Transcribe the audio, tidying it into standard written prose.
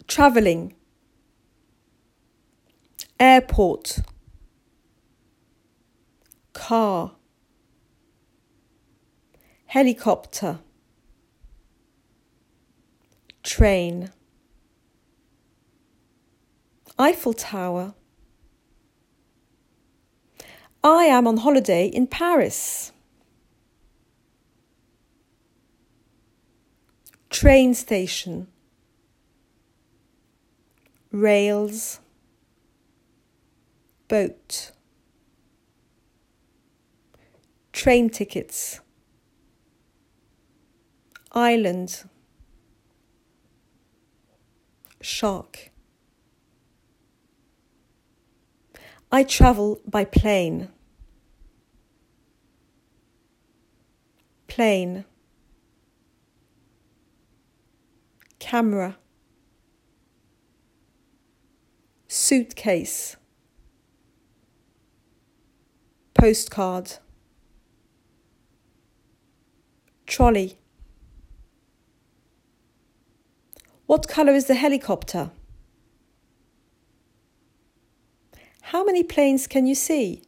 travelling, airport, car, helicopter, train, Eiffel Tower. I am on holiday in Paris. Train station, rails, boat, train tickets, island, shark. I travel by plane. Plane, camera, suitcase, postcard, trolley. What colour is the helicopter? How many planes can you see?